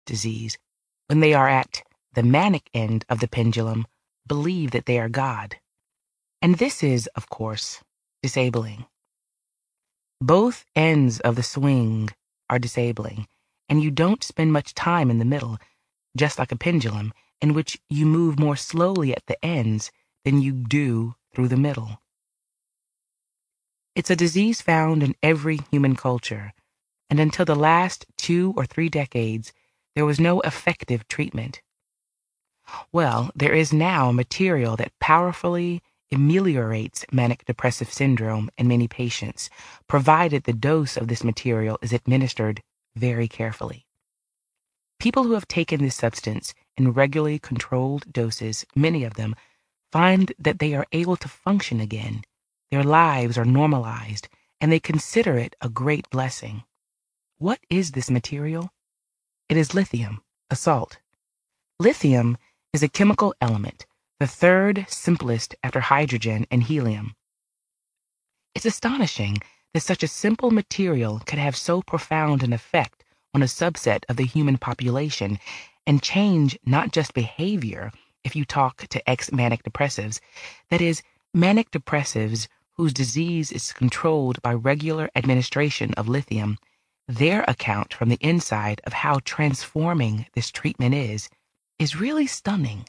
disease, when they are at the manic end of the pendulum, believe that they are God. And this is, of course, disabling. Both ends of the swing are disabling, and you don't spend much time in the middle, just like a pendulum, in which you move more slowly at the ends than you do through the middle. It's a disease found in every human culture, and until the last 2 or 3 decades, there was no effective treatment. Well, there is now material that powerfully ameliorates manic depressive syndrome in many patients, provided the dose of this material is administered very carefully. People who have taken this substance in regularly controlled doses, many of them, find that they are able to function again. Their lives are normalized, and they consider it a great blessing. What is this material? It is lithium, a salt. Lithium is a chemical element, the third simplest after hydrogen and helium. It's astonishing that such a simple material could have so profound an effect on a subset of the human population and change not just behavior if you talk to ex-manic depressives, that is, manic depressives whose disease is controlled by regular administration of lithium. Their account from the inside of how transforming this treatment is really stunning.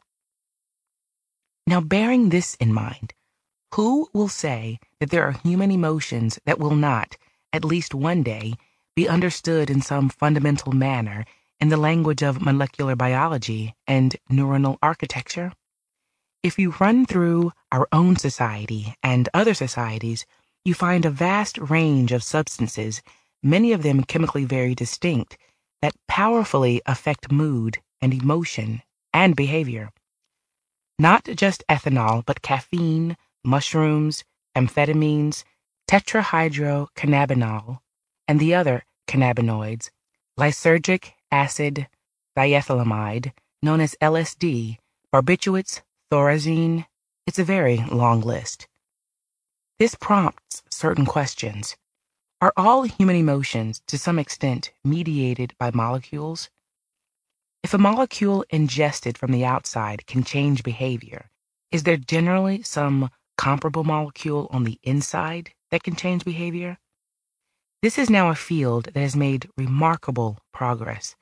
Now, bearing this in mind, who will say that there are human emotions that will not, at least one day, be understood in some fundamental manner in the language of molecular biology and neuronal architecture? If you run through our own society and other societies, you find a vast range of substances, many of them chemically very distinct, that powerfully affect mood and emotion and behavior. Not just ethanol, but caffeine, mushrooms, amphetamines, tetrahydrocannabinol, and the other cannabinoids, lysergic acid diethylamide, known as LSD, barbiturates, thorazine. It's a very long list. This prompts certain questions. Are all human emotions, to some extent, mediated by molecules? If a molecule ingested from the outside can change behavior, is there generally some comparable molecule on the inside that can change behavior? This is now a field that has made remarkable progress.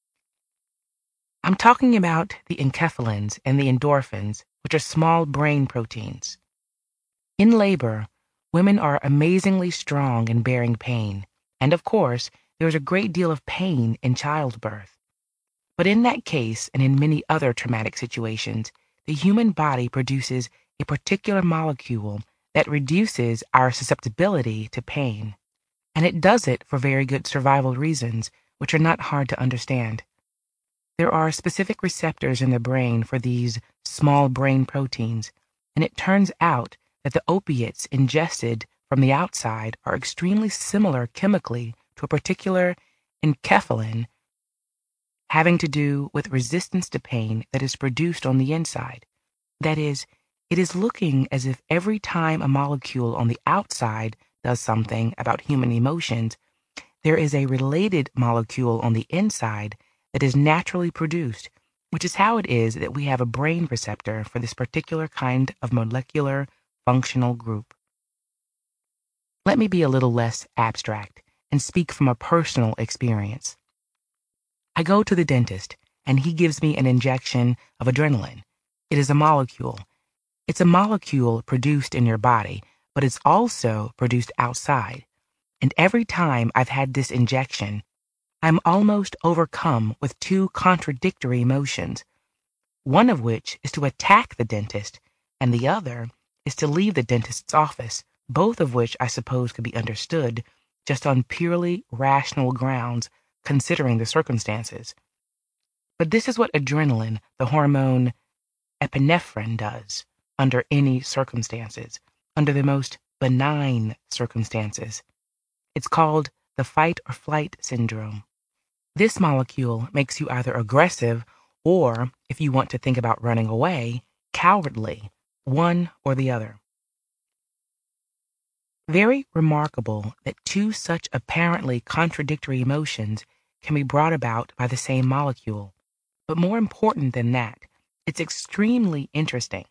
I'm talking about the enkephalins and the endorphins, which are small brain proteins. In labor, women are amazingly strong in bearing pain, and of course, there is a great deal of pain in childbirth. But in that case, and in many other traumatic situations, the human body produces a particular molecule that reduces our susceptibility to pain. And it does it for very good survival reasons, which are not hard to understand. There are specific receptors in the brain for these small brain proteins, and it turns out that the opiates ingested from the outside are extremely similar chemically to a particular enkephalin having to do with resistance to pain that is produced on the inside. That is, it is looking as if every time a molecule on the outside does something about human emotions, there is a related molecule on the inside that is naturally produced, which is how it is that we have a brain receptor for this particular kind of molecular functional group. Let me be a little less abstract and speak from a personal experience. I go to the dentist, and he gives me an injection of adrenaline. It is a molecule. It's a molecule produced in your body, but it's also produced outside. And every time I've had this injection, I'm almost overcome with two contradictory emotions, one of which is to attack the dentist, and the other is to leave the dentist's office, both of which I suppose could be understood just on purely rational grounds, considering the circumstances. But this is what adrenaline, the hormone epinephrine, does under any circumstances, under the most benign circumstances. It's called the fight or flight syndrome. This molecule makes you either aggressive or, if you want to think about running away, cowardly, one or the other. Very remarkable that two such apparently contradictory emotions can be brought about by the same molecule. But more important than that, it's extremely interesting.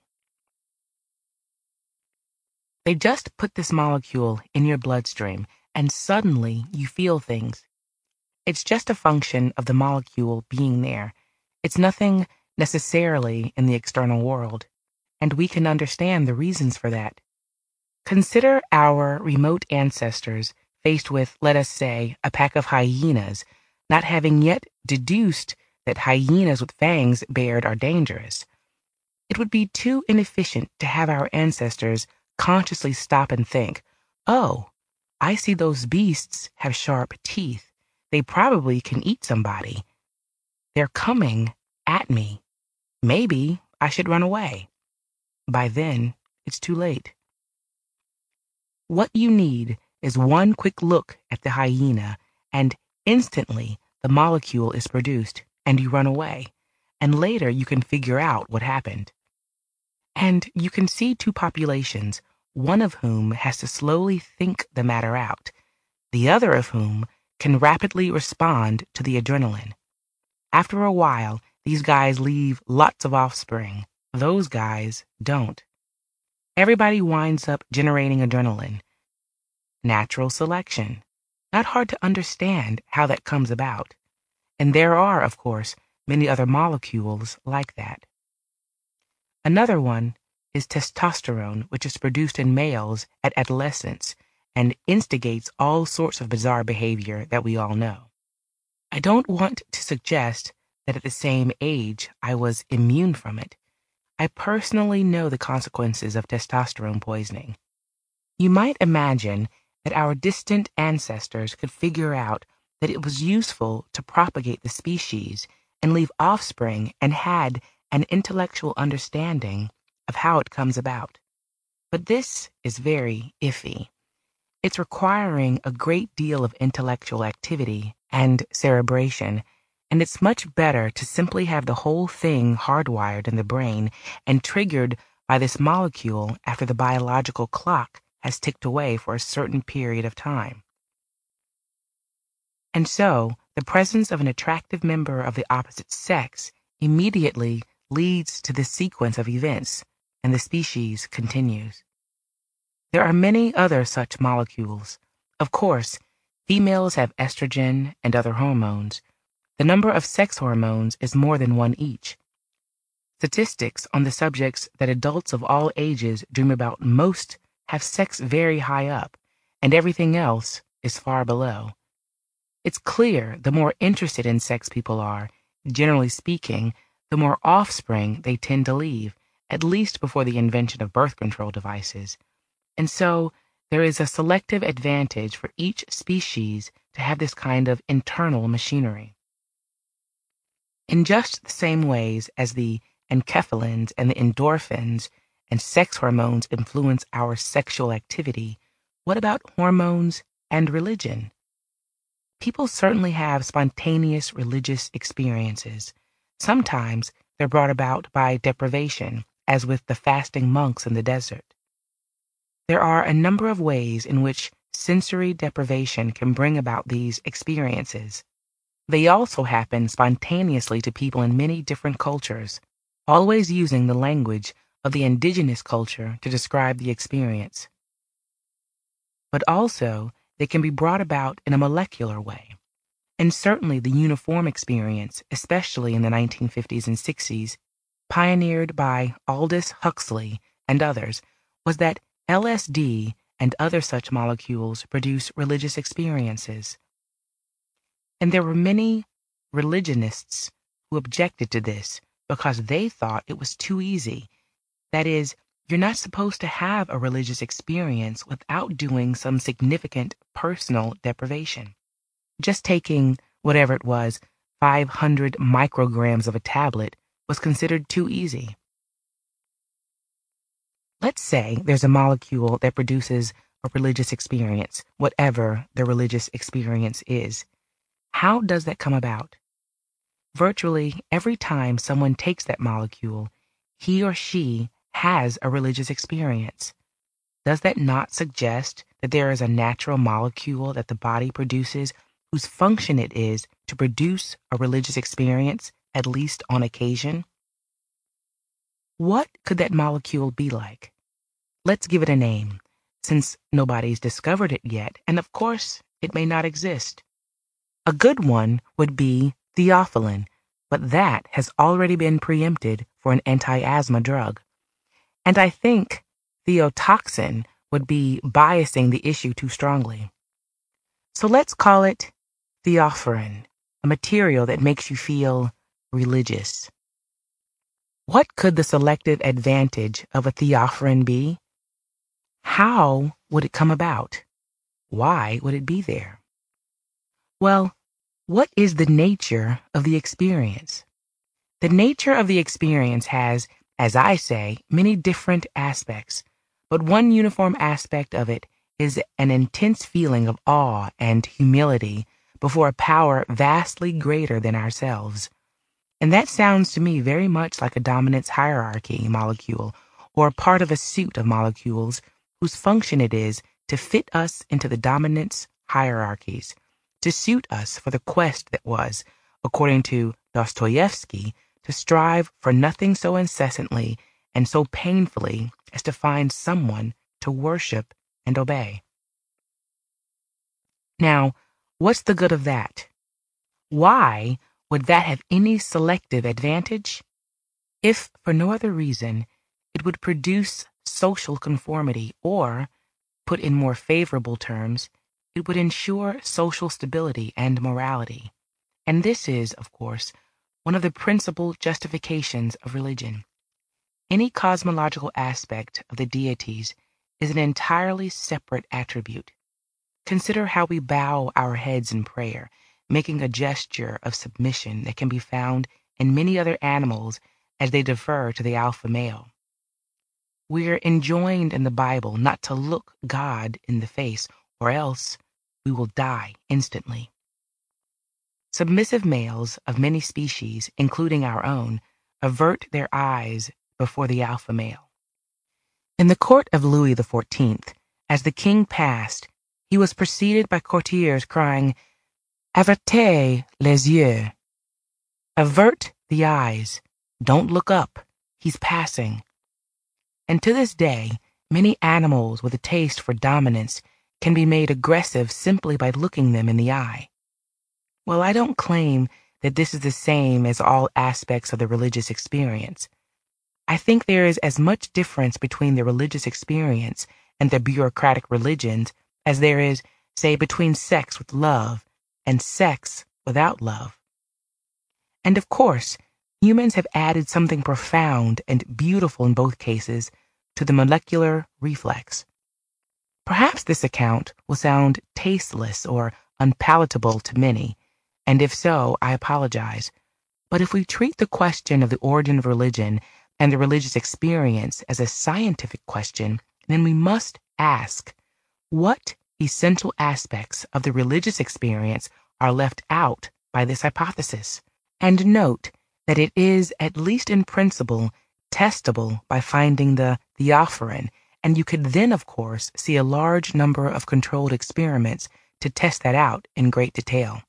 They just put this molecule in your bloodstream, and suddenly you feel things. It's just a function of the molecule being there. It's nothing necessarily in the external world, and we can understand the reasons for that. Consider our remote ancestors faced with, let us say, a pack of hyenas, not having yet deduced that hyenas with fangs bared are dangerous. It would be too inefficient to have our ancestors consciously stop and think, oh, I see those beasts have sharp teeth. They probably can eat somebody. They're coming at me. Maybe I should run away. By then, it's too late. What you need is one quick look at the hyena, and instantly the molecule is produced, and you run away. And later you can figure out what happened. And you can see two populations, one of whom has to slowly think the matter out, the other of whom can rapidly respond to the adrenaline. After a while, these guys leave lots of offspring. Those guys don't. Everybody winds up generating adrenaline. Natural selection. Not hard to understand how that comes about. And there are, of course, many other molecules like that. Another one is testosterone, which is produced in males at adolescence and instigates all sorts of bizarre behavior that we all know. I don't want to suggest that at the same age I was immune from it. I personally know the consequences of testosterone poisoning. You might imagine that our distant ancestors could figure out that it was useful to propagate the species and leave offspring and had an intellectual understanding of how it comes about. But this is very iffy. It's requiring a great deal of intellectual activity and cerebration, and it's much better to simply have the whole thing hardwired in the brain and triggered by this molecule after the biological clock has ticked away for a certain period of time. And so, the presence of an attractive member of the opposite sex immediately leads to this sequence of events, and the species continues. There are many other such molecules. Of course, females have estrogen and other hormones. The number of sex hormones is more than one each. Statistics on the subjects that adults of all ages dream about most have sex very high up, and everything else is far below. It's clear the more interested in sex people are, generally speaking, the more offspring they tend to leave, at least before the invention of birth control devices. And so there is a selective advantage for each species to have this kind of internal machinery. In just the same ways as the enkephalins and the endorphins and sex hormones influence our sexual activity, what about hormones and religion? People certainly have spontaneous religious experiences. Sometimes they're brought about by deprivation, as with the fasting monks in the desert. There are a number of ways in which sensory deprivation can bring about these experiences. They also happen spontaneously to people in many different cultures, always using the language of the indigenous culture to describe the experience. But also, they can be brought about in a molecular way. And certainly the uniform experience, especially in the 1950s and 60s, pioneered by Aldous Huxley and others, was that LSD and other such molecules produce religious experiences. And there were many religionists who objected to this because they thought it was too easy. That is, you're not supposed to have a religious experience without doing some significant personal deprivation. Just taking whatever it was, 500 micrograms of a tablet, was considered too easy. Let's say there's a molecule that produces a religious experience, whatever the religious experience is. How does that come about? Virtually every time someone takes that molecule, he or she has a religious experience. Does that not suggest that there is a natural molecule that the body produces whose function it is to produce a religious experience, at least on occasion? What could that molecule be like? Let's give it a name, since nobody's discovered it yet, and of course, it may not exist. A good one would be theophylline, but that has already been preempted for an anti-asthma drug. And I think theotoxin would be biasing the issue too strongly. So let's call it theophorine, a material that makes you feel religious. What could the selective advantage of a theophorine be? How would it come about? Why would it be there? Well, what is the nature of the experience? The nature of the experience has, as I say, many different aspects, but one uniform aspect of it is an intense feeling of awe and humility before a power vastly greater than ourselves. And that sounds to me very much like a dominance hierarchy molecule, or part of a suit of molecules whose function it is to fit us into the dominance hierarchies, to suit us for the quest that was, according to Dostoevsky, to strive for nothing so incessantly and so painfully as to find someone to worship and obey. Now, what's the good of that? Why would that have any selective advantage? If for no other reason, it would produce social conformity, or, put in more favorable terms, it would ensure social stability and morality. And this is, of course, one of the principal justifications of religion. Any cosmological aspect of the deities is an entirely separate attribute. Consider how we bow our heads in prayer, making a gesture of submission that can be found in many other animals as they defer to the alpha male. We're enjoined in the Bible not to look God in the face, or else we will die instantly. Submissive males of many species, including our own, avert their eyes before the alpha male. In the court of Louis XIV, as the king passed, he was preceded by courtiers crying, "Avertez les yeux." Avert the eyes. Don't look up. He's passing. And to this day, many animals with a taste for dominance can be made aggressive simply by looking them in the eye. Well, I don't claim that this is the same as all aspects of the religious experience. I think there is as much difference between the religious experience and the bureaucratic religions as there is, say, between sex with love and sex without love. And of course, humans have added something profound and beautiful in both cases to the molecular reflex. Perhaps this account will sound tasteless or unpalatable to many, and if so, I apologize. But if we treat the question of the origin of religion and the religious experience as a scientific question, then we must ask, what essential aspects of the religious experience are left out by this hypothesis? And note that it is, at least in principle, testable by finding the theophorine, and you could then, of course, see a large number of controlled experiments to test that out in great detail.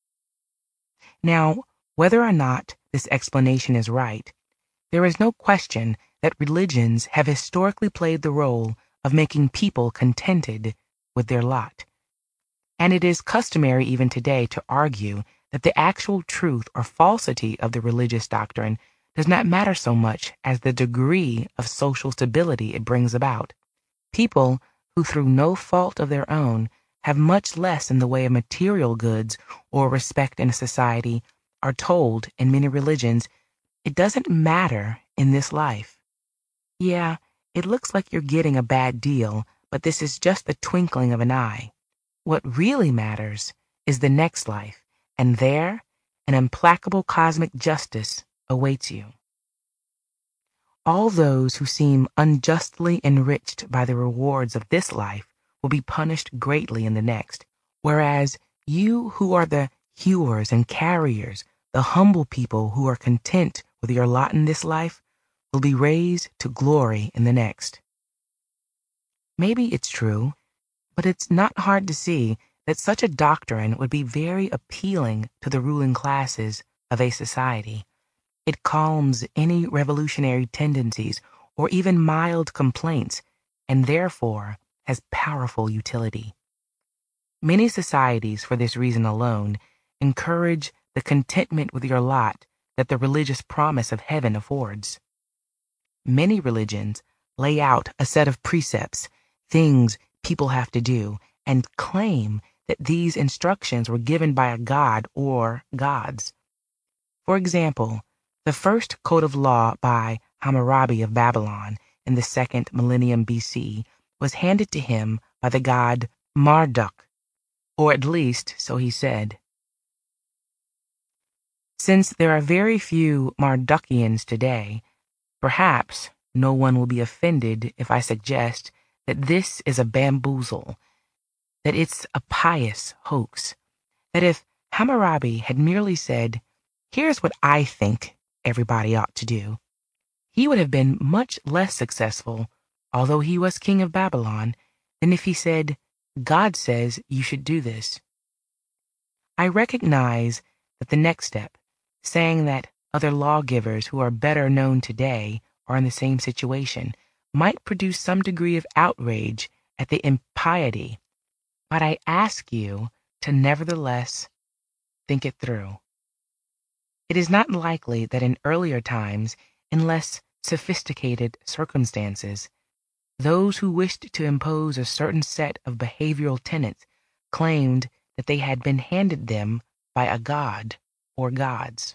Now, whether or not this explanation is right, there is no question that religions have historically played the role of making people contented with their lot. And it is customary even today to argue that the actual truth or falsity of the religious doctrine does not matter so much as the degree of social stability it brings about. People who, through no fault of their own, have much less in the way of material goods or respect in a society, are told, in many religions, it doesn't matter in this life. Yeah, it looks like you're getting a bad deal, but this is just the twinkling of an eye. What really matters is the next life, and there, an implacable cosmic justice awaits you. All those who seem unjustly enriched by the rewards of this life will be punished greatly in the next, whereas you who are the hewers and carriers, the humble people who are content with your lot in this life, will be raised to glory in the next. Maybe it's true, but it's not hard to see that such a doctrine would be very appealing to the ruling classes of a society. It calms any revolutionary tendencies or even mild complaints, and therefore has powerful utility. Many societies, for this reason alone, encourage the contentment with your lot that the religious promise of heaven affords. Many religions lay out a set of precepts, things people have to do, and claim that these instructions were given by a god or gods. For example, the first code of law by Hammurabi of Babylon in the 2nd millennium BC was handed to him by the god Marduk, or at least so he said. Since there are very few Mardukians today, perhaps no one will be offended if I suggest that this is a bamboozle, that it's a pious hoax, that if Hammurabi had merely said, "Here's what I think everybody ought to do," he would have been much less successful, although he was king of Babylon, than if he said, "God says you should do this." I recognize that the next step, saying that other lawgivers who are better known today are in the same situation, might produce some degree of outrage at the impiety, but I ask you to nevertheless think it through. It is not likely that in earlier times, in less sophisticated circumstances, those who wished to impose a certain set of behavioral tenets claimed that they had been handed them by a god or gods.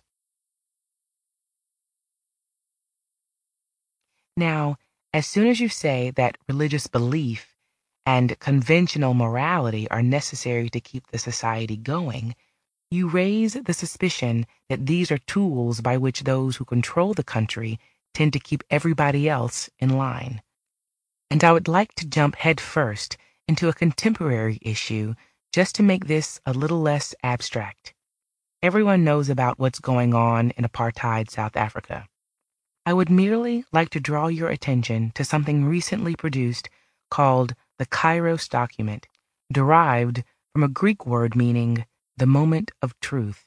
Now, as soon as you say that religious belief and conventional morality are necessary to keep the society going, you raise the suspicion that these are tools by which those who control the country tend to keep everybody else in line. And I would like to jump head first into a contemporary issue just to make this a little less abstract. Everyone knows about what's going on in apartheid South Africa. I would merely like to draw your attention to something recently produced called the Kairos document, derived from a Greek word meaning the moment of truth.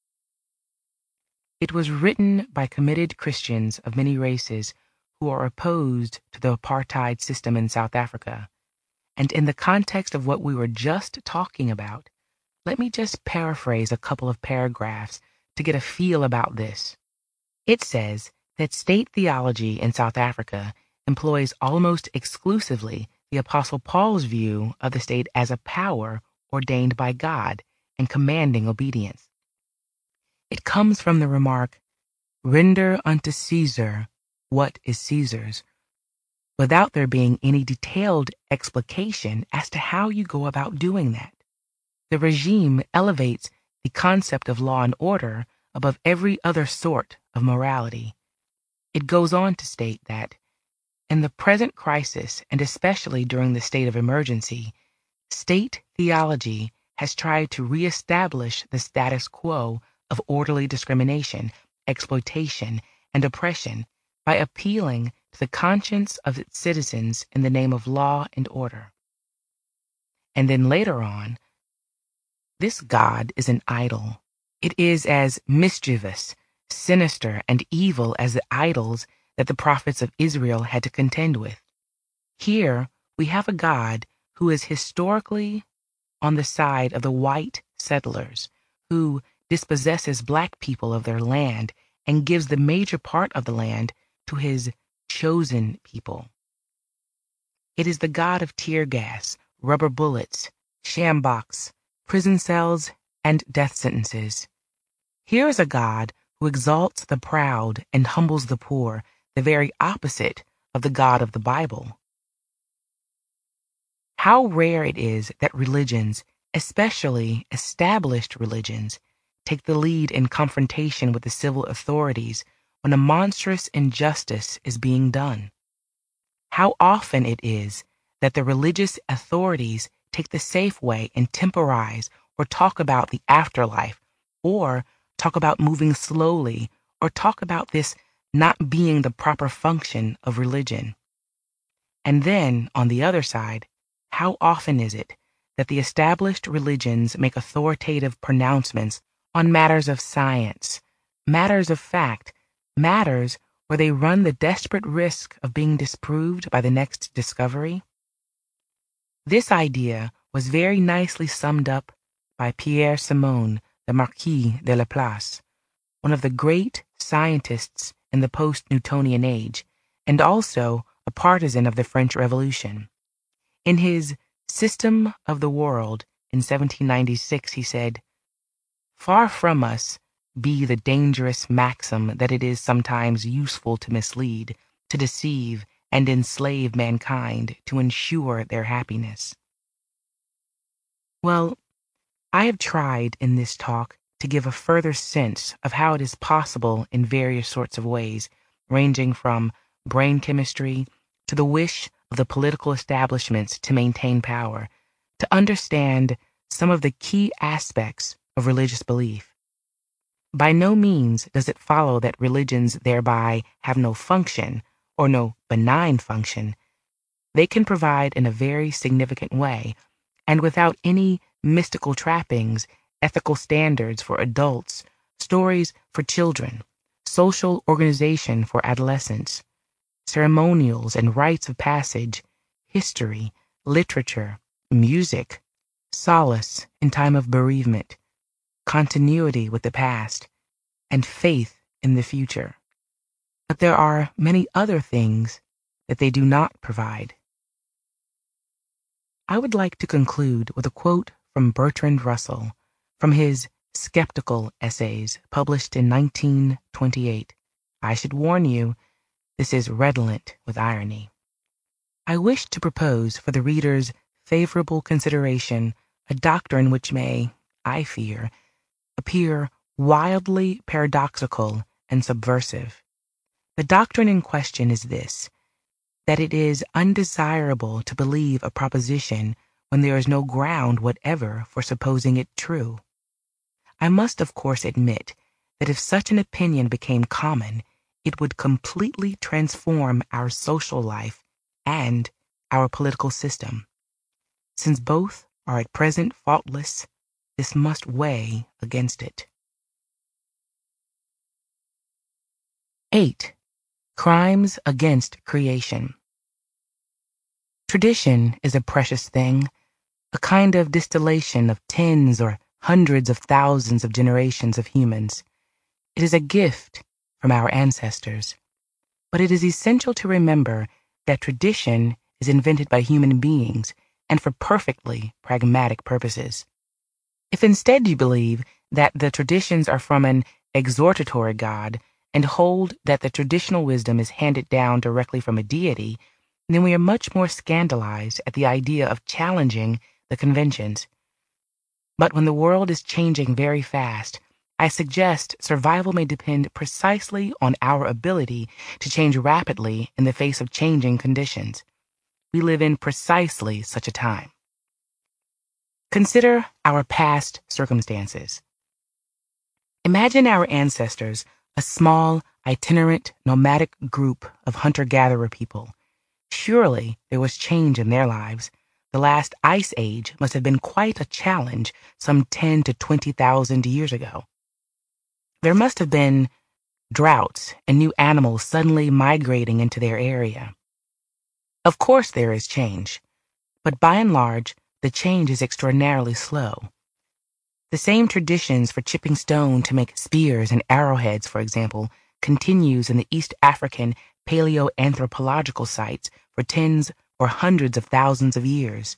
It was written by committed Christians of many races who are opposed to the apartheid system in South Africa. And in the context of what we were just talking about, let me just paraphrase a couple of paragraphs to get a feel about this. It says that state theology in South Africa employs almost exclusively the Apostle Paul's view of the state as a power ordained by God and commanding obedience. It comes from the remark, "Render unto Caesar what is Caesar's," without there being any detailed explication as to how you go about doing that. The regime elevates the concept of law and order above every other sort of morality. It goes on to state that, in the present crisis, and especially during the state of emergency, state theology has tried to reestablish the status quo of orderly discrimination, exploitation, and oppression by appealing to the conscience of its citizens in the name of law and order. And then later on, this God is an idol. It is as mischievous, sinister, and evil as the idols that the prophets of Israel had to contend with. Here we have a God who is historically on the side of the white settlers, who dispossesses black people of their land and gives the major part of the land to his chosen people. It is the God of tear gas, rubber bullets, sjambaks, prison cells, and death sentences. Here is a God who exalts the proud and humbles the poor, the very opposite of the God of the Bible. How rare it is that religions, especially established religions, take the lead in confrontation with the civil authorities when a monstrous injustice is being done. How often it is that the religious authorities take the safe way and temporize or talk about the afterlife, or talk about moving slowly, or talk about this not being the proper function of religion. And then, on the other side, how often is it that the established religions make authoritative pronouncements on matters of science, matters of fact, matters where they run the desperate risk of being disproved by the next discovery? This idea was very nicely summed up by Pierre Simon, the Marquis de Laplace, one of the great scientists in the post-Newtonian age, and also a partisan of the French Revolution. In his System of the World in 1796, he said, "Far from us be the dangerous maxim that it is sometimes useful to mislead, to deceive, and enslave mankind to ensure their happiness." Well, I have tried in this talk to give a further sense of how it is possible in various sorts of ways, ranging from brain chemistry to the wish of the political establishments to maintain power, to understand some of the key aspects of religious belief. By no means does it follow that religions thereby have no function or no benign function. They can provide in a very significant way, and without any mystical trappings, ethical standards for adults, stories for children, social organization for adolescents, ceremonials and rites of passage, history, literature, music, solace in time of bereavement, continuity with the past, and faith in the future. But there are many other things that they do not provide. I would like to conclude with a quote from Bertrand Russell from his Skeptical Essays, published in 1928. I should warn you, this is redolent with irony. I wish to propose for the reader's favorable consideration a doctrine which may, I fear, appear wildly paradoxical and subversive. The doctrine in question is this: that it is undesirable to believe a proposition when there is no ground whatever for supposing it true. I must of course admit that if such an opinion became common, it would completely transform our social life and our political system. Since both are at present faultless, this must weigh against it. 8. Crimes against creation. Tradition is a precious thing, a kind of distillation of tens or hundreds of thousands of generations of humans. It is a gift from our ancestors. But it is essential to remember that tradition is invented by human beings and for perfectly pragmatic purposes. If instead you believe that the traditions are from an exhortatory God and hold that the traditional wisdom is handed down directly from a deity, then we are much more scandalized at the idea of challenging the conventions. But when the world is changing very fast, I suggest survival may depend precisely on our ability to change rapidly in the face of changing conditions. We live in precisely such a time. Consider our past circumstances. Imagine our ancestors, a small, itinerant, nomadic group of hunter-gatherer people. Surely there was change in their lives. The last ice age must have been quite a challenge some 10 to 20,000 years ago. There must have been droughts and new animals suddenly migrating into their area. Of course there is change, but by and large, the change is extraordinarily slow. The same traditions for chipping stone to make spears and arrowheads, for example, continues in the East African paleoanthropological sites for tens or hundreds of thousands of years.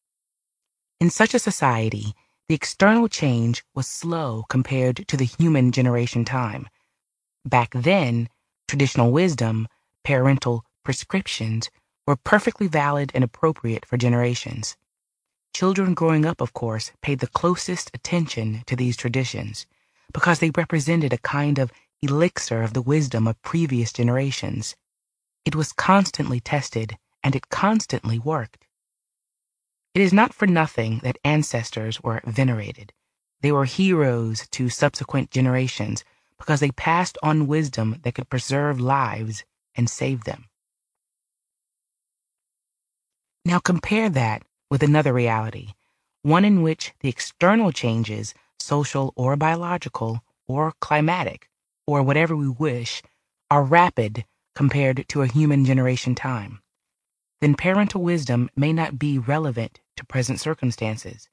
In such a society, the external change was slow compared to the human generation time. Back then, traditional wisdom, parental prescriptions, were perfectly valid and appropriate for generations. Children growing up, of course, paid the closest attention to these traditions because they represented a kind of elixir of the wisdom of previous generations. It was constantly tested, and it constantly worked. It is not for nothing that ancestors were venerated. They were heroes to subsequent generations because they passed on wisdom that could preserve lives and save them. Now compare that with another reality. one in which the external changes, social or biological or climatic, or whatever we wish, are rapid compared to a human generation time, then parental wisdom may not be relevant to present circumstances.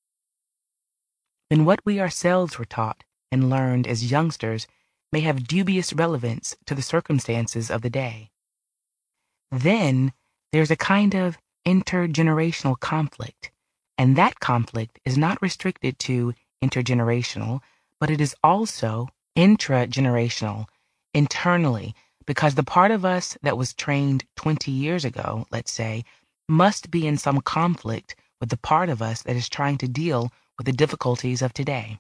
Then what we ourselves were taught and learned as youngsters may have dubious relevance to the circumstances of the day. Then there's a kind of intergenerational conflict, and that conflict is not restricted to intergenerational, but it is also intragenerational, internally, because the part of us that was trained 20 years ago, let's say, must be in some conflict with the part of us that is trying to deal with the difficulties of today.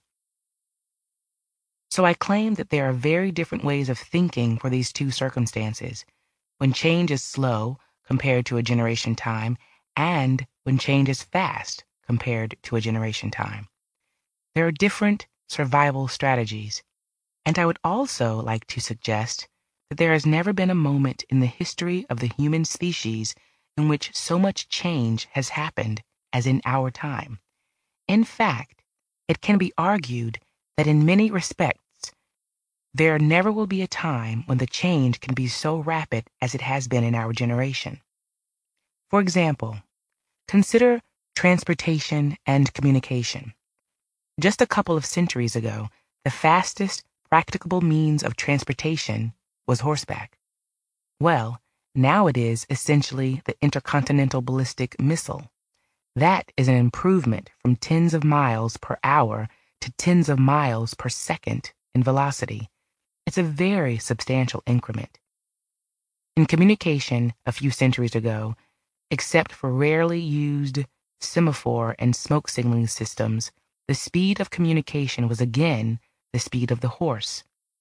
So I claim that there are very different ways of thinking for these two circumstances, when change is slow compared to a generation time, and when change is fast compared to a generation time. There are different survival strategies, and I would also like to suggest that there has never been a moment in the history of the human species in which so much change has happened as in our time. In fact, it can be argued that in many respects, there never will be a time when the change can be so rapid as it has been in our generation. For example, consider transportation and communication. Just a couple of centuries ago, the fastest practicable means of transportation was horseback. Well, now it is essentially the intercontinental ballistic missile. That is an improvement from tens of miles per hour to tens of miles per second in velocity. It's a very substantial increment. In communication a few centuries ago, except for rarely used semaphore and smoke signaling systems, the speed of communication was again the speed of the horse.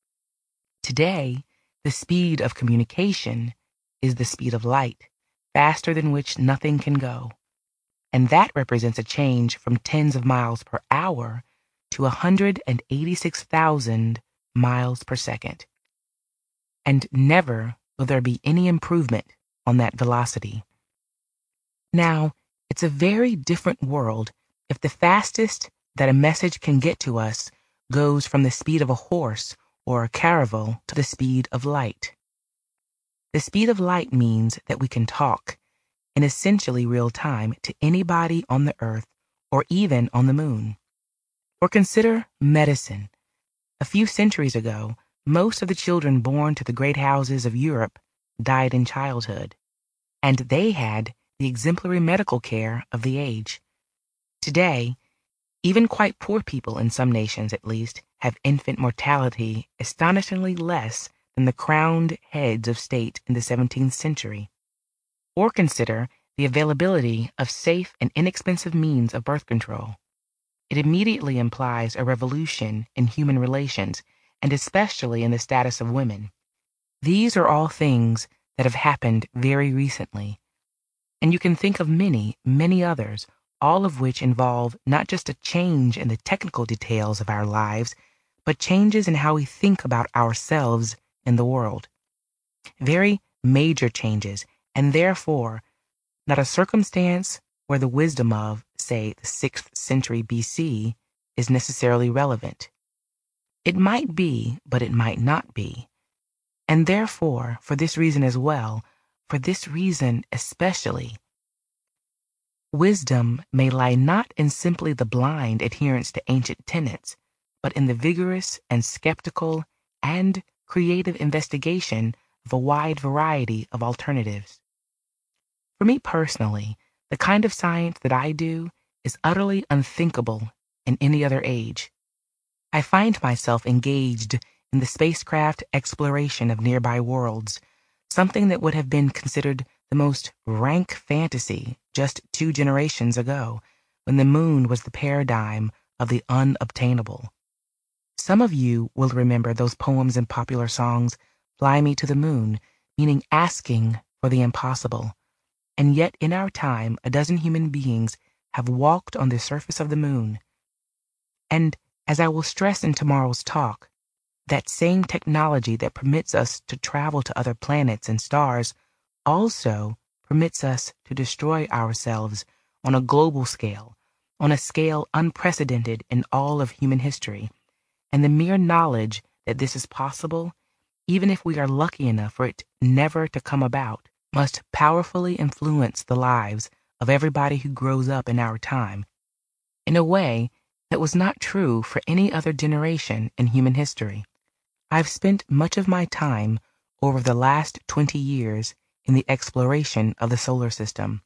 Today, the speed of communication is the speed of light, faster than which nothing can go. And that represents a change from tens of miles per hour to 186,000 miles per second. And never will there be any improvement on that velocity. Now, it's a very different world if the fastest that a message can get to us goes from the speed of a horse or a caravel to the speed of light. The speed of light means that we can talk in essentially real time to anybody on the earth or even on the moon. Or consider medicine. A few centuries ago, most of the children born to the great houses of Europe died in childhood, and they had the exemplary medical care of the age. Today, even quite poor people in some nations at least have infant mortality astonishingly less than the crowned heads of state in the 17th century. Or consider the availability of safe and inexpensive means of birth control. It immediately implies a revolution in human relations, and especially in the status of women. These are all things that have happened very recently, and you can think of many, many others, all of which involve not just a change in the technical details of our lives, but changes in how we think about ourselves in the world. Very major changes, and therefore not a circumstance where the wisdom of, say, the 6th century BC is necessarily relevant. It might be, but it might not be. And therefore, for this reason as well, for this reason especially, wisdom may lie not in simply the blind adherence to ancient tenets, but in the vigorous and skeptical and creative investigation of a wide variety of alternatives. For me personally, the kind of science that I do is utterly unthinkable in any other age. I find myself engaged in the spacecraft exploration of nearby worlds, something that would have been considered the most rank fantasy just 2 generations ago, when the moon was the paradigm of the unobtainable. Some of you will remember those poems and popular songs, Fly Me to the Moon, meaning asking for the impossible. And yet in our time, a dozen human beings have walked on the surface of the moon. And as I will stress in tomorrow's talk, that same technology that permits us to travel to other planets and stars also permits us to destroy ourselves on a global scale on a scale unprecedented in all of human history, and the mere knowledge that this is possible, even if we are lucky enough for it never to come about, must powerfully influence the lives of everybody who grows up in our time in a way that was not true for any other generation in human history. I've spent much of my time over the last 20 years in the exploration of the solar system.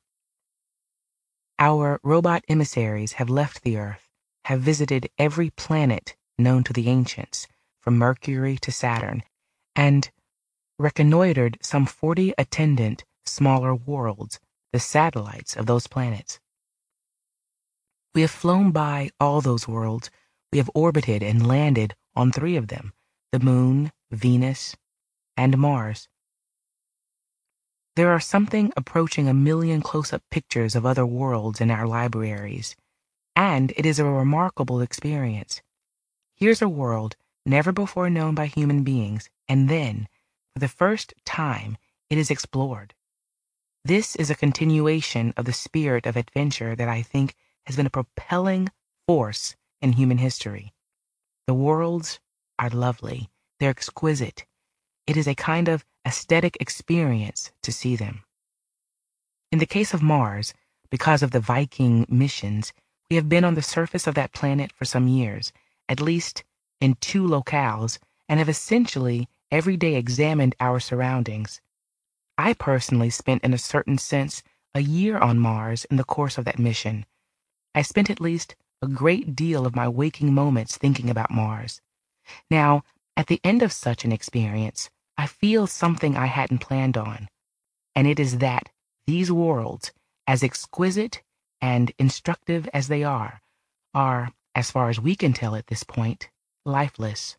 Our robot emissaries have left the Earth, have visited every planet known to the ancients, from Mercury to Saturn, and reconnoitered some 40 attendant smaller worlds, the satellites of those planets. We have flown by all those worlds. We have orbited and landed on 3 of them, the Moon, Venus, and Mars. There are something approaching 1 million close-up pictures of other worlds in our libraries, and it is a remarkable experience. Here's a world never before known by human beings, and then, for the first time, it is explored. This is a continuation of the spirit of adventure that I think has been a propelling force in human history. The worlds are lovely. They're exquisite. It is a kind of aesthetic experience to see them. In the case of Mars, because of the Viking missions, we have been on the surface of that planet for some years, at least in 2 locales, and have essentially every day examined our surroundings. I personally spent, in a certain sense, a year on Mars in the course of that mission. I spent at least a great deal of my waking moments thinking about Mars. Now, at the end of such an experience, I feel something I hadn't planned on, and it is that these worlds, as exquisite and instructive as they are, as far as we can tell at this point, lifeless.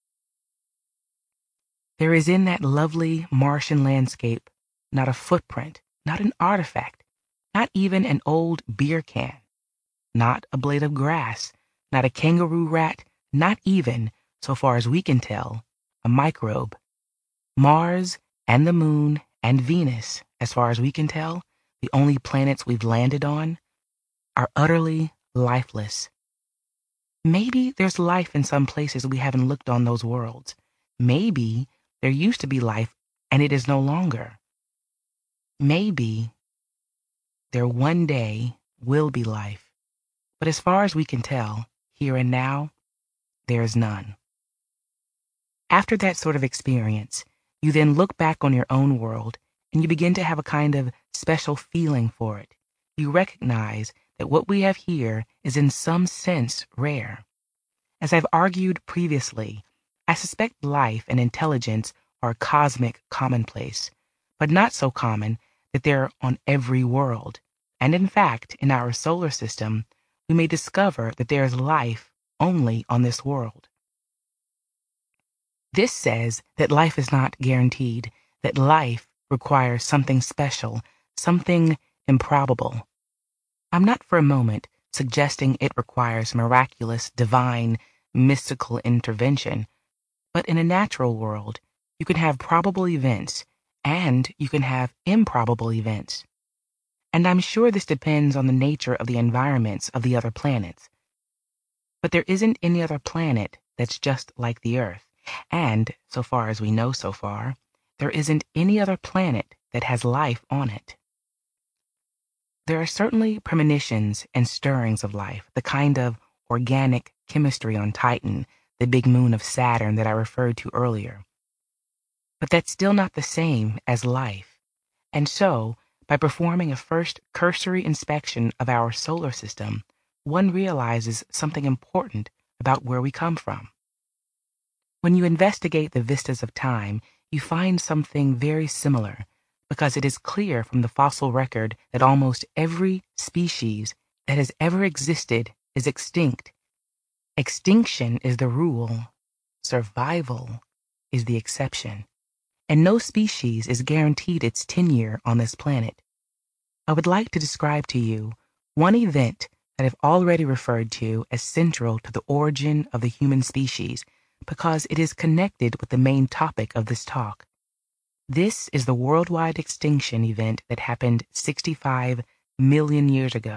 There is in that lovely Martian landscape not a footprint, not an artifact, not even an old beer can, not a blade of grass, not a kangaroo rat, not even, so far as we can tell, a microbe. Mars and the Moon and Venus, as far as we can tell, the only planets we've landed on, are utterly lifeless. Maybe there's life in some places we haven't looked on those worlds. Maybe there used to be life and it is no longer. Maybe there one day will be life. But as far as we can tell, here and now, there is none. After that sort of experience, you then look back on your own world and you begin to have a kind of special feeling for it. You recognize that what we have here is in some sense rare. As I've argued previously, I suspect life and intelligence are a cosmic commonplace, but not so common that they're on every world. And in fact, in our solar system, we may discover that there is life only on this world. This says that life is not guaranteed, that life requires something special, something improbable. I'm not for a moment suggesting it requires miraculous, divine, mystical intervention, but in a natural world, you can have probable events and you can have improbable events. And I'm sure this depends on the nature of the environments of the other planets. But there isn't any other planet that's just like the Earth, and, so far as we know so far, there isn't any other planet that has life on it. There are certainly premonitions and stirrings of life, the kind of organic chemistry on Titan, the big moon of Saturn that I referred to earlier. But that's still not the same as life. And so, by performing a first cursory inspection of our solar system, one realizes something important about where we come from. When you investigate the vistas of time, you find something very similar, because it is clear from the fossil record that almost every species that has ever existed is extinct. Extinction is the rule. Survival is the exception. And no species is guaranteed its tenure on this planet. I would like to describe to you one event that I've already referred to as central to the origin of the human species, because it is connected with the main topic of this talk. This is the worldwide extinction event that happened 65 million years ago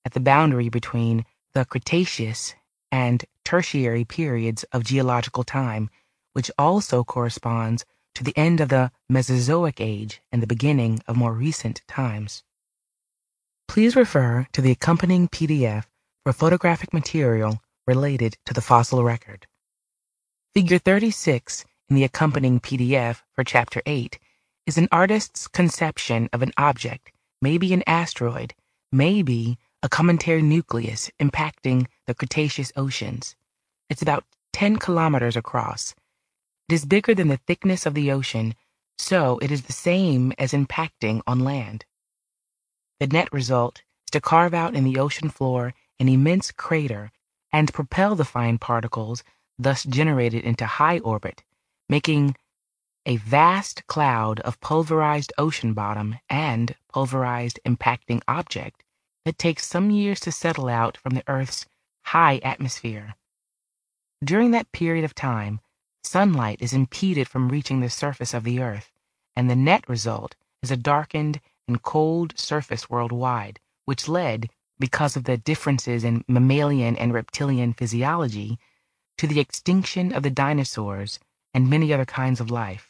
at the boundary between the Cretaceous and Tertiary periods of geological time, which also corresponds to the end of the Mesozoic age and the beginning of more recent times. Please refer to the accompanying PDF for photographic material related to the fossil record. Figure 36 in the accompanying PDF for Chapter 8 is an artist's conception of an object, maybe an asteroid, maybe a cometary nucleus impacting the Cretaceous oceans. It's about 10 kilometers across. It is bigger than the thickness of the ocean, so it is the same as impacting on land. The net result is to carve out in the ocean floor an immense crater and propel the fine particles thus generated into high orbit, making a vast cloud of pulverized ocean bottom and pulverized impacting object that takes some years to settle out from the Earth's high atmosphere. During that period of time, sunlight is impeded from reaching the surface of the Earth, and the net result is a darkened and cold surface worldwide, which led, because of the differences in mammalian and reptilian physiology, to the extinction of the dinosaurs and many other kinds of life.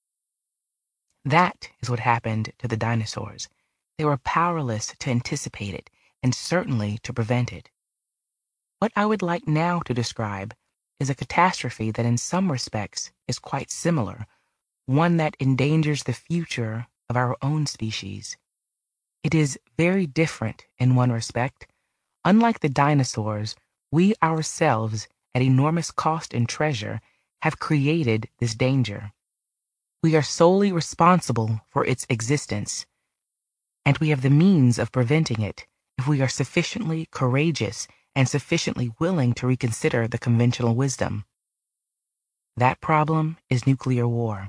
That is what happened to the dinosaurs. They were powerless to anticipate it, and certainly to prevent it. What I would like now to describe is a catastrophe that in some respects is quite similar, one that endangers the future of our own species. It is very different in one respect. Unlike the dinosaurs, we ourselves, at enormous cost and treasure, have created this danger. We are solely responsible for its existence, and we have the means of preventing it if we are sufficiently courageous and sufficiently willing to reconsider the conventional wisdom. That problem is nuclear war.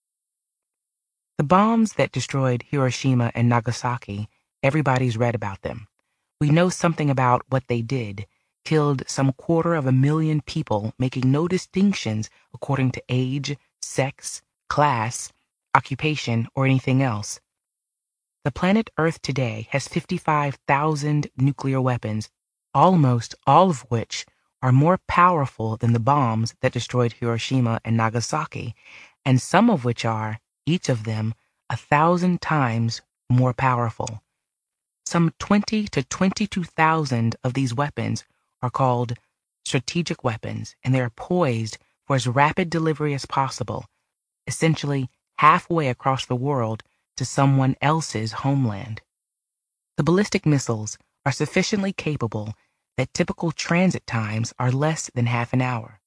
The bombs that destroyed Hiroshima and Nagasaki, everybody's read about them. We know something about what they did, killed some 250,000 people, making no distinctions according to age, sex, class, occupation, or anything else. The planet Earth today has 55,000 nuclear weapons, almost all of which are more powerful than the bombs that destroyed Hiroshima and Nagasaki, and some of which are, each of them, 1,000 times more powerful. Some 20 to 22,000 of these weapons are called strategic weapons, and they are poised for as rapid delivery as possible, essentially halfway across the world to someone else's homeland. The ballistic missiles are sufficiently capable that typical transit times are less than half an hour.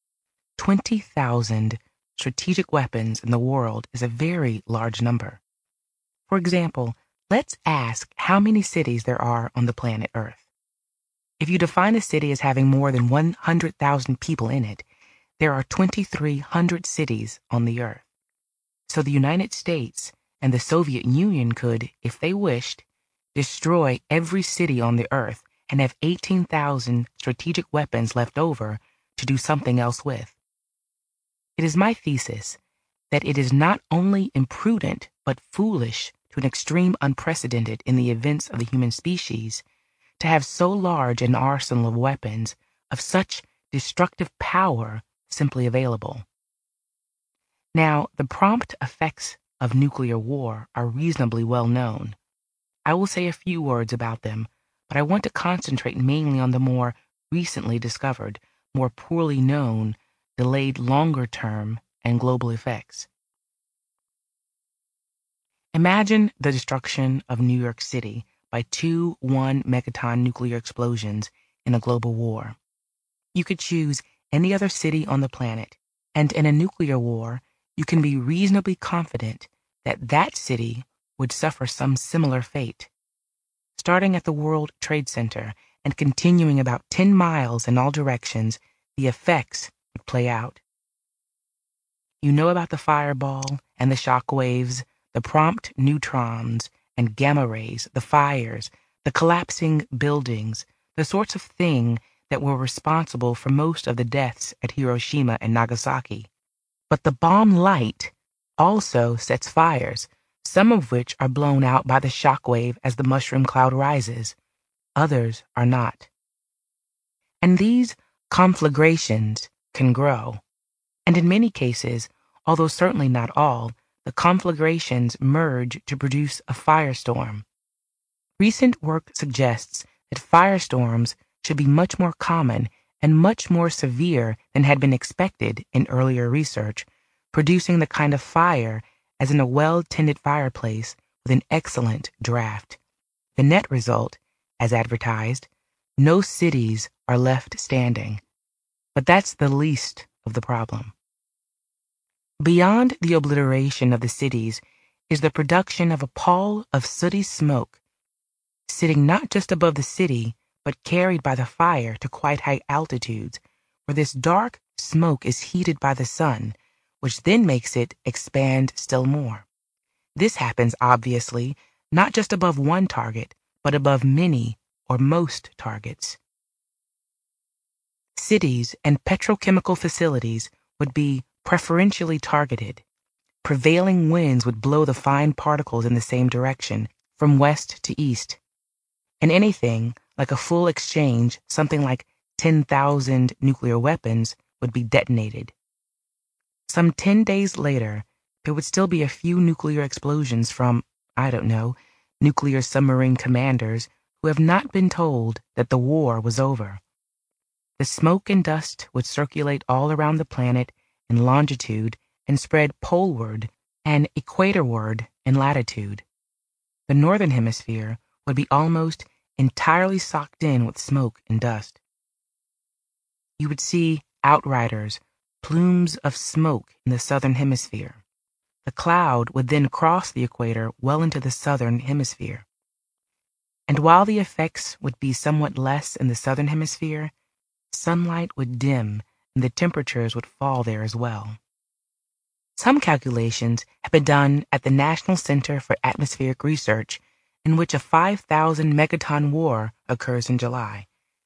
20,000 strategic weapons in the world is a very large number. For example, let's ask how many cities there are on the planet Earth. If you define a city as having more than 100,000 people in it, there are 2,300 cities on the Earth. So the United States and the Soviet Union could, if they wished, destroy every city on the Earth and have 18,000 strategic weapons left over to do something else with. It is my thesis that it is not only imprudent but foolish to an extreme unprecedented in the events of the human species to have so large an arsenal of weapons of such destructive power simply available. Now, the prompt effects of nuclear war are reasonably well known. I will say a few words about them, but I want to concentrate mainly on the more recently discovered, more poorly known, delayed longer term, and global effects. Imagine the destruction of New York City by 2 1-megaton nuclear explosions in a global war. You could choose any other city on the planet, and in a nuclear war, you can be reasonably confident that that city would suffer some similar fate. Starting at the World Trade Center and continuing about 10 miles in all directions, the effects would play out. You know about the fireball and the shock waves, the prompt neutrons and gamma rays, the fires, the collapsing buildings, the sorts of thing that were responsible for most of the deaths at Hiroshima and Nagasaki. But the bomb light also sets fires, some of which are blown out by the shock wave as the mushroom cloud rises. others are not. And these conflagrations can grow. And in many cases, although certainly not all, the conflagrations merge to produce a firestorm. Recent work suggests that firestorms should be much more common and much more severe than had been expected in earlier research, producing the kind of fire as in a well-tended fireplace with an excellent draft. The net result, as advertised, no cities are left standing. But that's the least of the problem. Beyond the obliteration of the cities is the production of a pall of sooty smoke, sitting not just above the city, but carried by the fire to quite high altitudes, where this dark smoke is heated by the sun, which then makes it expand still more. This happens, obviously, not just above one target, but above many or most targets. Cities and petrochemical facilities would be preferentially targeted. Prevailing winds would blow the fine particles in the same direction, from west to east. And anything like a full exchange, something like 10,000 nuclear weapons, would be detonated. Some 10 days later, there would still be a few nuclear explosions from, I don't know, nuclear submarine commanders who have not been told that the war was over. The smoke and dust would circulate all around the planet in longitude and spread poleward and equatorward in latitude. The northern hemisphere would be almost entirely socked in with smoke and dust. You would see outriders, plumes of smoke in the southern hemisphere. The cloud would then cross the equator well into the southern hemisphere. And while the effects would be somewhat less in the southern hemisphere, sunlight would dim and the temperatures would fall there as well. Some calculations have been done at the National Center for Atmospheric Research, in which a 5,000 megaton war occurs in July.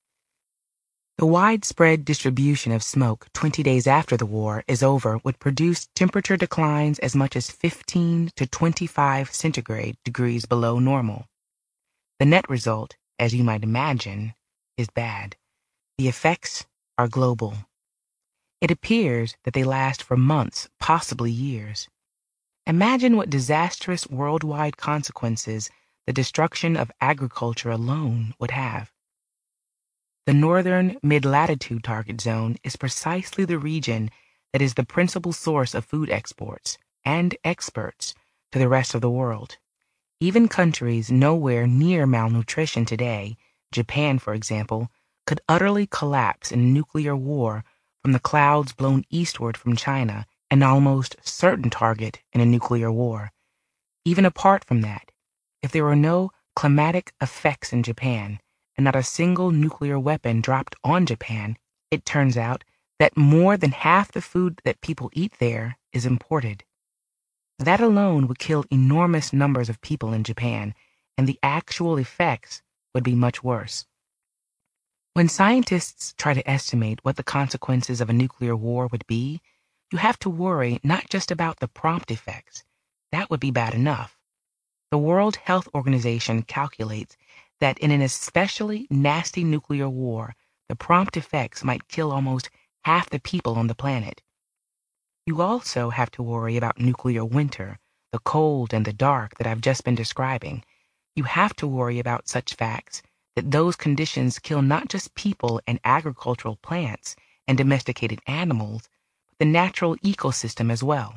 The widespread distribution of smoke 20 days after the war is over would produce temperature declines as much as 15 to 25 centigrade degrees below normal. The net result, as you might imagine, is bad. The effects are global. It appears that they last for months, possibly years. Imagine what disastrous worldwide consequences the destruction of agriculture alone would have. The northern mid-latitude target zone is precisely the region that is the principal source of food exports and exports to the rest of the world. Even countries nowhere near malnutrition today, Japan for example, could utterly collapse in a nuclear war from the clouds blown eastward from China, an almost certain target in a nuclear war. Even apart from that, if there were no climatic effects in Japan, and not a single nuclear weapon dropped on Japan, it turns out that more than half the food that people eat there is imported. That alone would kill enormous numbers of people in Japan, and the actual effects would be much worse. When scientists try to estimate what the consequences of a nuclear war would be, you have to worry not just about the prompt effects. That would be bad enough. The World Health Organization calculates that in an especially nasty nuclear war, the prompt effects might kill almost half the people on the planet. You also have to worry about nuclear winter, the cold and the dark that I've just been describing. You have to worry about such facts that those conditions kill not just people and agricultural plants and domesticated animals, but the natural ecosystem as well.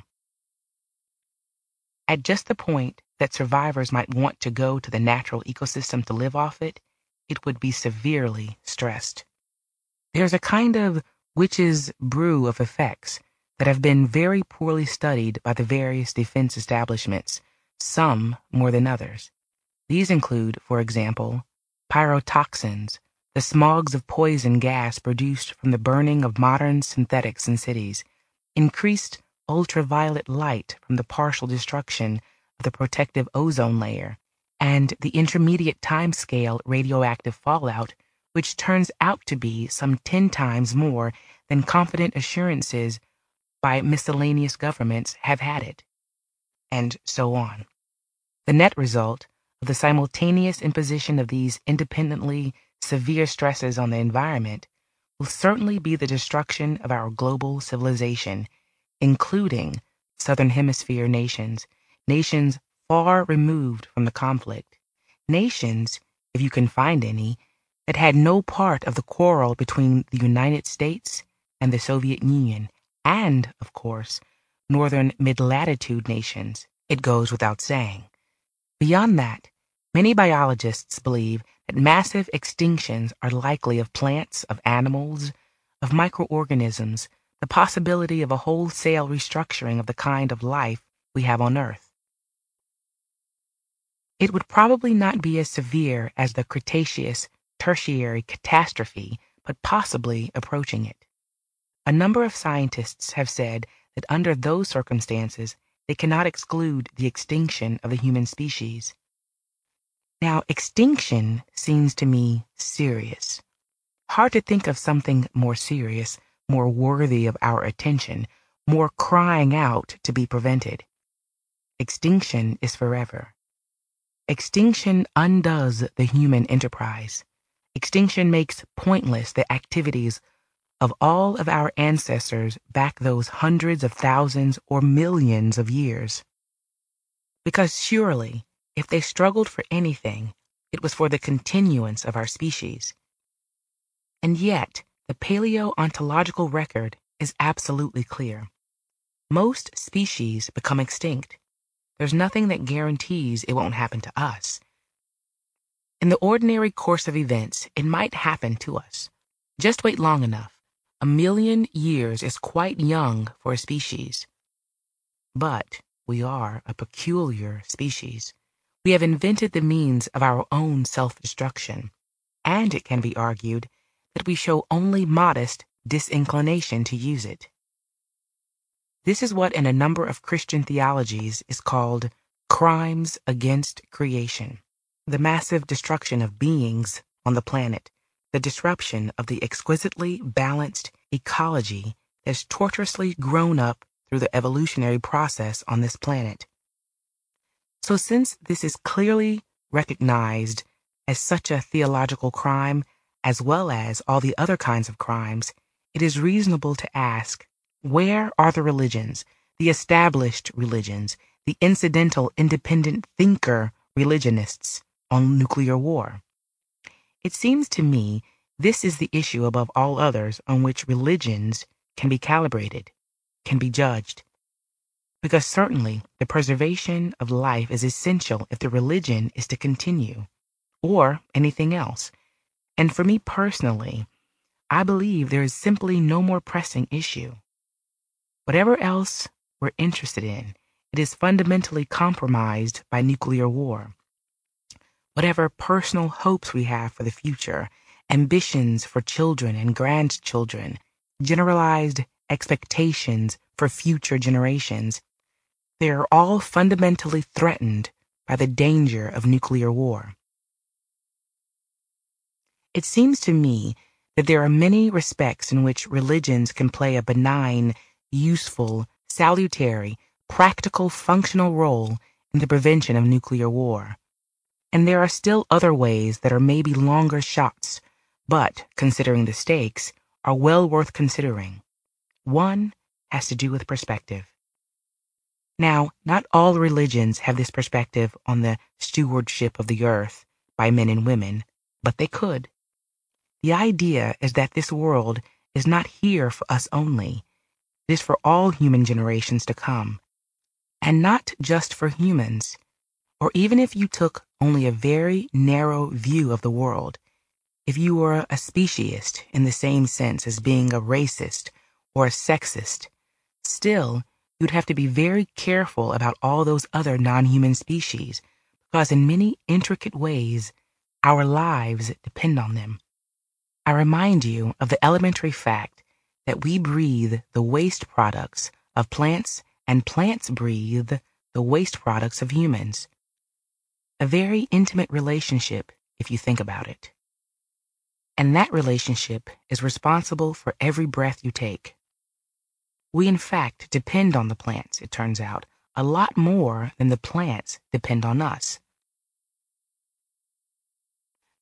At just the point that survivors might want to go to the natural ecosystem to live off it, it would be severely stressed. There's a kind of witch's brew of effects that have been very poorly studied by the various defense establishments, some more than others. These include, for example, pyrotoxins, the smogs of poison gas produced from the burning of modern synthetics in cities, increased ultraviolet light from the partial destruction of the protective ozone layer, and the intermediate timescale radioactive fallout, which turns out to be some 10 times more than confident assurances by miscellaneous governments have had it, and so on. The net result of the simultaneous imposition of these independently severe stresses on the environment will certainly be the destruction of our global civilization, including Southern Hemisphere nations, nations far removed from the conflict, nations, if you can find any, that had no part of the quarrel between the United States and the Soviet Union, and, of course, northern mid-latitude nations. It goes without saying. Beyond that, many biologists believe that massive extinctions are likely of plants, of animals, of microorganisms, the possibility of a wholesale restructuring of the kind of life we have on Earth. It would probably not be as severe as the Cretaceous Tertiary catastrophe, but possibly approaching it. A number of scientists have said that under those circumstances, they cannot exclude the extinction of the human species. Now, extinction seems to me serious. Hard to think of something more serious, more worthy of our attention, more crying out to be prevented. Extinction is forever. Extinction undoes the human enterprise. Extinction makes pointless the activities of all of our ancestors back those hundreds of thousands or millions of years. Because surely, if they struggled for anything, it was for the continuance of our species. And yet, the paleontological record is absolutely clear. Most species become extinct. There's nothing that guarantees it won't happen to us. In the ordinary course of events, it might happen to us. Just wait long enough. 1,000,000 years is quite young for a species. But we are a peculiar species. We have invented the means of our own self-destruction, and it can be argued that we show only modest disinclination to use it. This is what in a number of Christian theologies is called crimes against creation. The massive destruction of beings on the planet, the disruption of the exquisitely balanced ecology that's tortuously grown up through the evolutionary process on this planet. So since this is clearly recognized as such a theological crime, as well as all the other kinds of crimes, it is reasonable to ask, where are the religions, the established religions, the incidental independent thinker religionists on nuclear war? It seems to me this is the issue above all others on which religions can be calibrated, can be judged. Because certainly the preservation of life is essential if the religion is to continue, or anything else. And for me personally, I believe there is simply no more pressing issue. Whatever else we're interested in, it is fundamentally compromised by nuclear war. Whatever personal hopes we have for the future, ambitions for children and grandchildren, generalized expectations for future generations, they are all fundamentally threatened by the danger of nuclear war. It seems to me that there are many respects in which religions can play a benign, useful, salutary, practical, functional role in the prevention of nuclear war. And there are still other ways that are maybe longer shots, but, considering the stakes, are well worth considering. One has to do with perspective. Now, not all religions have this perspective on the stewardship of the earth by men and women, but they could. The idea is that this world is not here for us only. It is for all human generations to come. And not just for humans. Or even if you took only a very narrow view of the world, if you were a speciesist in the same sense as being a racist or a sexist, still, you'd have to be very careful about all those other non-human species, because in many intricate ways, our lives depend on them. I remind you of the elementary fact that we breathe the waste products of plants and plants breathe the waste products of humans. A very intimate relationship, if you think about it. And that relationship is responsible for every breath you take. We, in fact, depend on the plants, it turns out, a lot more than the plants depend on us.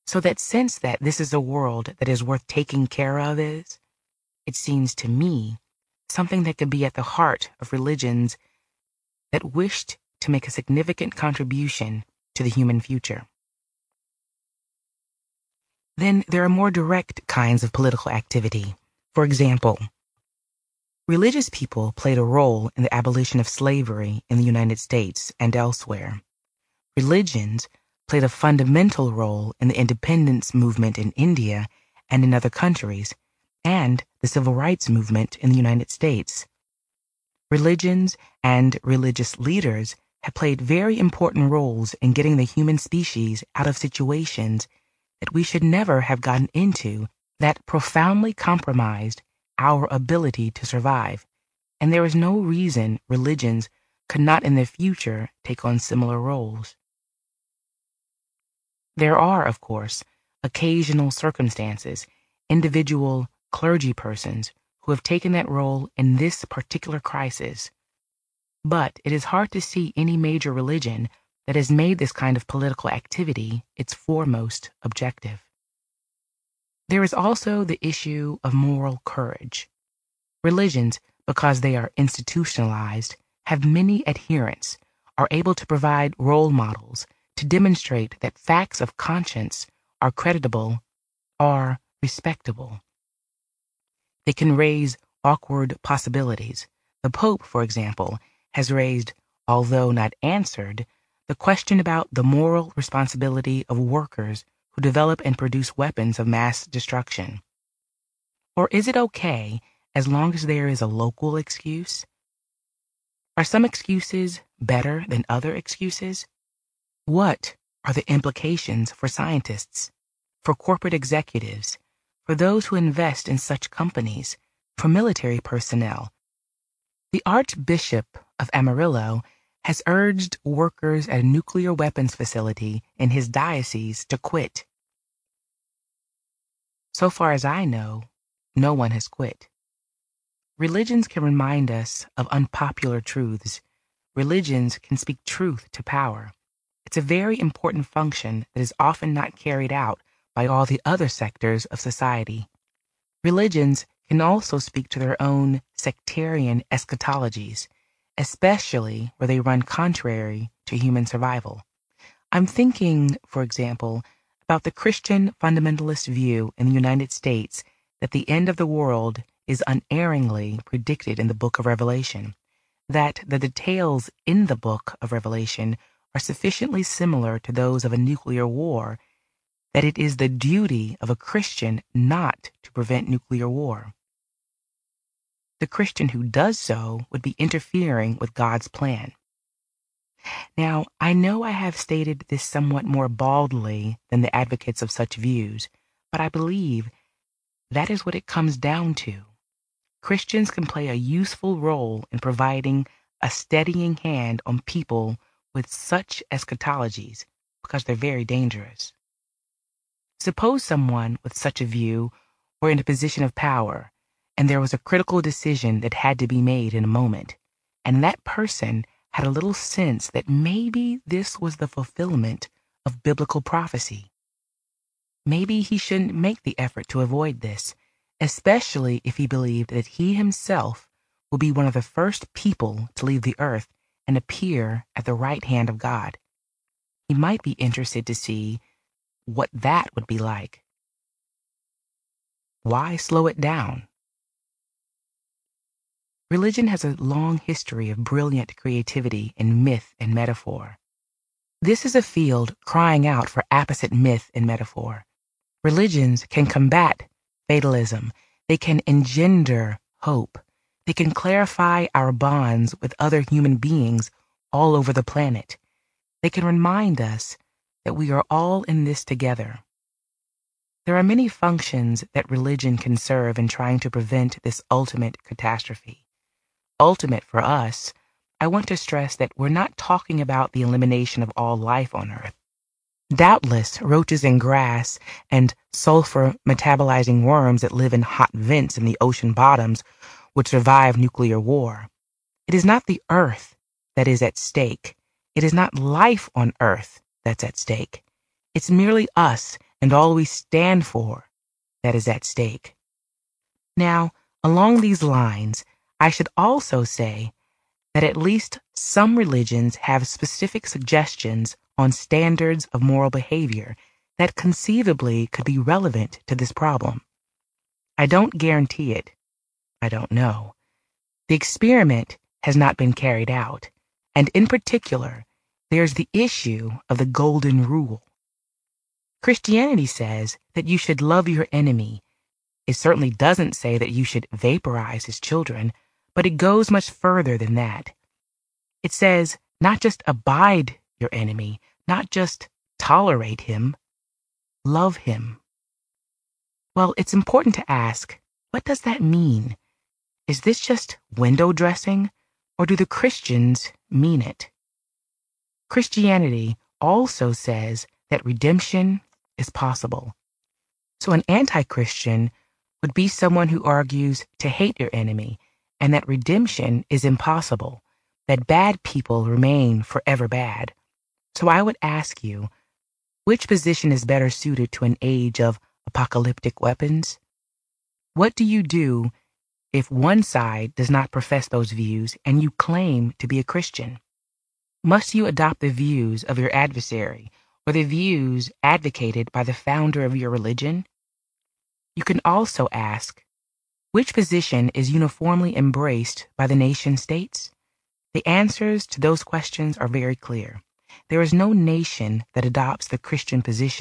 So that sense that this is a world that is worth taking care of is, it seems to me, something that could be at the heart of religions that wished to make a significant contribution to the human future. Then there are more direct kinds of political activity. For example, religious people played a role in the abolition of slavery in the United States and elsewhere. Religions played a fundamental role in the independence movement in India and in other countries, and the civil rights movement in the United States. Religions and religious leaders have played very important roles in getting the human species out of situations that we should never have gotten into that profoundly compromised our ability to survive, and there is no reason religions could not in the future take on similar roles. There are, of course, occasional circumstances, individual clergy persons who have taken that role in this particular crisis, but it is hard to see any major religion that has made this kind of political activity its foremost objective. There is also the issue of moral courage. Religions, because they are institutionalized, have many adherents, are able to provide role models to demonstrate that facts of conscience are creditable, are respectable. They can raise awkward possibilities. The Pope, for example, has raised, although not answered, the question about the moral responsibility of workers who develop and produce weapons of mass destruction. Or is it okay as long as there is a local excuse? Are some excuses better than other excuses? What are the implications for scientists, for corporate executives, for those who invest in such companies, for military personnel? The Archbishop of Amarillo has urged workers at a nuclear weapons facility in his diocese to quit. So far as I know, no one has quit. Religions can remind us of unpopular truths. Religions can speak truth to power. It's a very important function that is often not carried out by all the other sectors of society. Religions can also speak to their own sectarian eschatologies, especially where they run contrary to human survival. I'm thinking, for example, about the Christian fundamentalist view in the United States that the end of the world is unerringly predicted in the book of Revelation, that the details in the book of Revelation are sufficiently similar to those of a nuclear war that it is the duty of a Christian not to prevent nuclear war. The Christian who does so would be interfering with God's plan. Now, I know I have stated this somewhat more baldly than the advocates of such views, but I believe that is what it comes down to. Christians can play a useful role in providing a steadying hand on people with such eschatologies because they're very dangerous. Suppose someone with such a view were in a position of power, and there was a critical decision that had to be made in a moment, and that person had a little sense that maybe this was the fulfillment of biblical prophecy. Maybe he shouldn't make the effort to avoid this, especially if he believed that he himself will be one of the first people to leave the earth and appear at the right hand of God. He might be interested to see what that would be like. Why slow it down? Religion has a long history of brilliant creativity in myth and metaphor. This is a field crying out for apposite myth and metaphor. Religions can combat fatalism. They can engender hope. They can clarify our bonds with other human beings all over the planet. They can remind us that we are all in this together. There are many functions that religion can serve in trying to prevent this ultimate catastrophe. Ultimate for us, I want to stress that we're not talking about the elimination of all life on Earth. Doubtless, roaches in grass and sulfur metabolizing worms that live in hot vents in the ocean bottoms would survive nuclear war. It is not the Earth that is at stake. It is not life on Earth that's at stake. It's merely us and all we stand for that is at stake. Now, along these lines, I should also say that at least some religions have specific suggestions on standards of moral behavior that conceivably could be relevant to this problem. I don't guarantee it. I don't know. The experiment has not been carried out, and in particular, there's the issue of the golden rule. Christianity says that you should love your enemy. It certainly doesn't say that you should vaporize his children, but it goes much further than that. It says not just abide your enemy, not just tolerate him, love him. Well, it's important to ask, what does that mean? Is this just window dressing, or do the Christians mean it? Christianity also says that redemption is possible. So an anti-Christian would be someone who argues to hate your enemy and that redemption is impossible, that bad people remain forever bad. So I would ask you, which position is better suited to an age of apocalyptic weapons? What do you do if one side does not profess those views and you claim to be a Christian? Must you adopt the views of your adversary or the views advocated by the founder of your religion? You can also ask, which position is uniformly embraced by the nation states? The answers to those questions are very clear. There is no nation that adopts the Christian position